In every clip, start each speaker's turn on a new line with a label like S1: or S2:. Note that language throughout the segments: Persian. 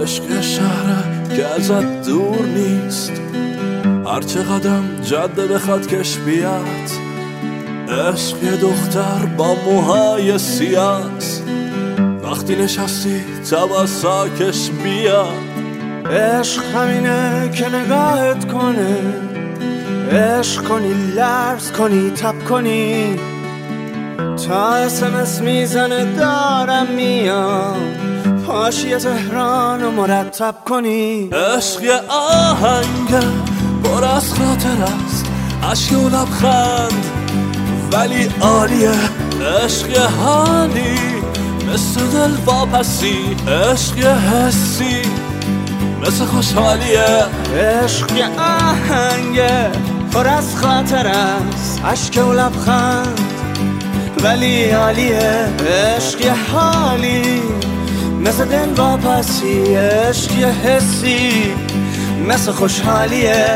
S1: عشق شهره که ازت دور نیست، هرچه قدم جاده بخواد کش بیاد. عشق یه دختر با موهای سیاست، وقتی نشستی تباساکش بیاد.
S2: عشق همینه که نگاهت کنه، عشق کنی لرز کنی تب کنی، تا اسمس میزنه دارم میام، حاشیه تهران و مرتب کنی.
S1: عشق یه آهنگه پر از خاطر است، عشق و لبخند ولی عالیه. عشق یه حالی مثل دل واپسی، عشق یه حسی مثل خوشحالیه.
S2: عشق یه آهنگه پر از خاطر است، عشق و لبخند ولی عالیه. عشق یه حالی مثل دل واپسی، عشق یه حسی مثل خوشحالیه.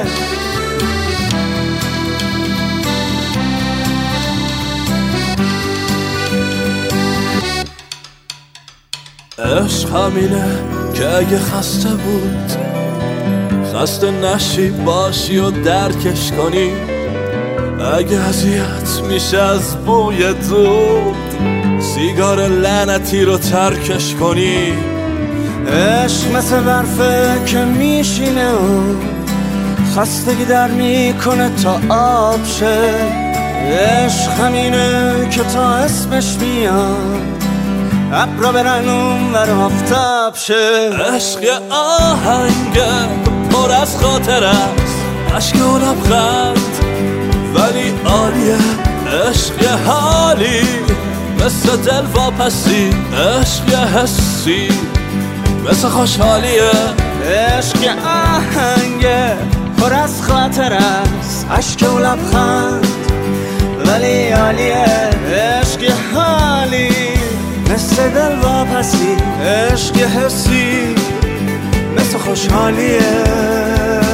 S1: عشق همینه که اگه خسته بود، خسته نشی باشی و درکش کنی. اگه اذیت میشه از بوی دود، سیگار لعنتی رو ترکش کنی.
S2: عشق مثل برفه که میشینه و خستگی در میکنه تا آب شه. عشق همینه که تا اسمش میاد ابرا برن اون ور آفتاب شه.
S1: عشق یه آهنگه پر از خاطر است، عشق و لبخند ولی عالیه. عشق یه حالی مثل دل واپسی، عشق یه حسی مثل خوشحالیه.
S2: عشق یه آهنگه پر از خاطر است، عشق و لبخند ولی عالیه. عشق یه حالی مثل دل واپسی، عشق یه حسی مثل خوشحالیه.